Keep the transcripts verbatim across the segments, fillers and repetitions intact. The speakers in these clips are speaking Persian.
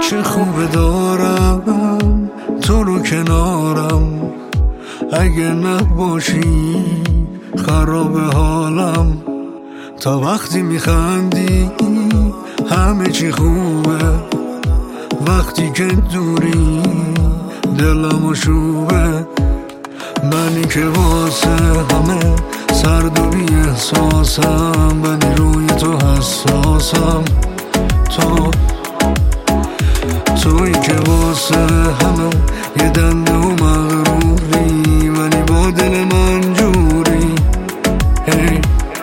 چه خوبه دارم تو رو کنارم، اگه نباشی خراب حالم. تا وقتی میخندی همه چی خوبه، وقتی که دوری دلم شوبه. منی که واسه همه سرد و بی احساسم، ولی روی تو حساسم. تو تویی که واسه همه یه دنده و مغروری، ولی با دل من جوری. hey.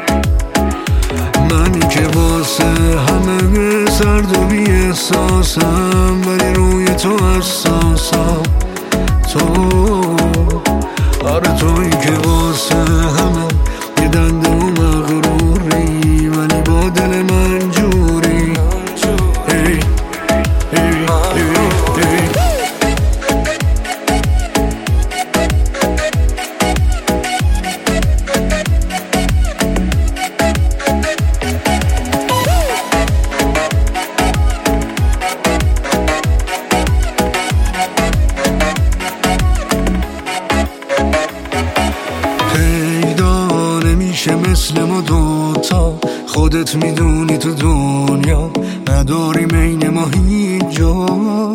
منی که واسه همه سرد و بی احساسم، ولی روی تو حساسم. تو آره تویی که واسه همه یه دنده و مغروری، ولی با دل من جوری. hey. hey. hey. hey. مثل ما دوتا خودت میدونی تو دنیا نداری بین ما هیچ جا.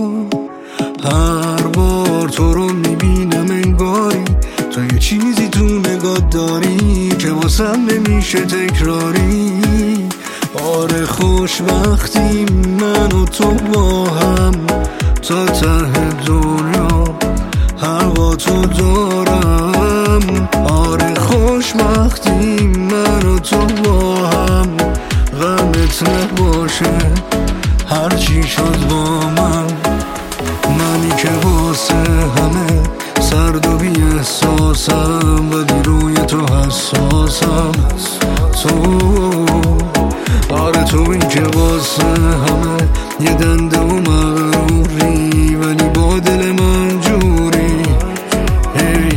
هر بار تو رو میبینم انگاری تو یه چیزی تو نگاه داری که واسم نمیشه تکراری. آره خوشبختی من و تو با هم تا ته دنیا هوا تو دارم. آره خوشبختی من و تو با هم، غمت نباشه هرچی شد با من. منی که واسه همه سرد و بی احساسم، ولی روی تو حساسم. تو آره تویی که واسه همه یه دنده و مغروری، ولی با دل من جوری. hey.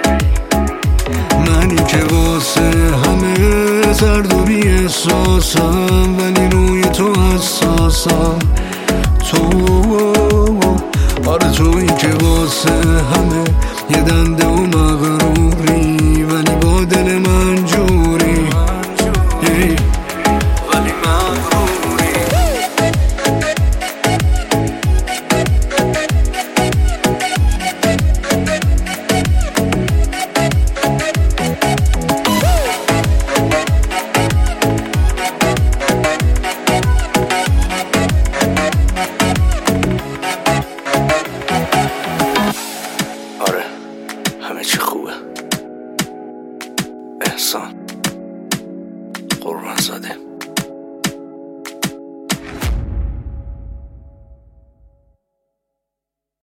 منی که واسه همه سرد و بی احساسم، ولی روی تو حساسم. تو آره تویی که واسه همه یه دنده و مغروری، ولی با دل من جوری. hey. ولی مغروری. همه چی خوبه. احسان قربان زاده.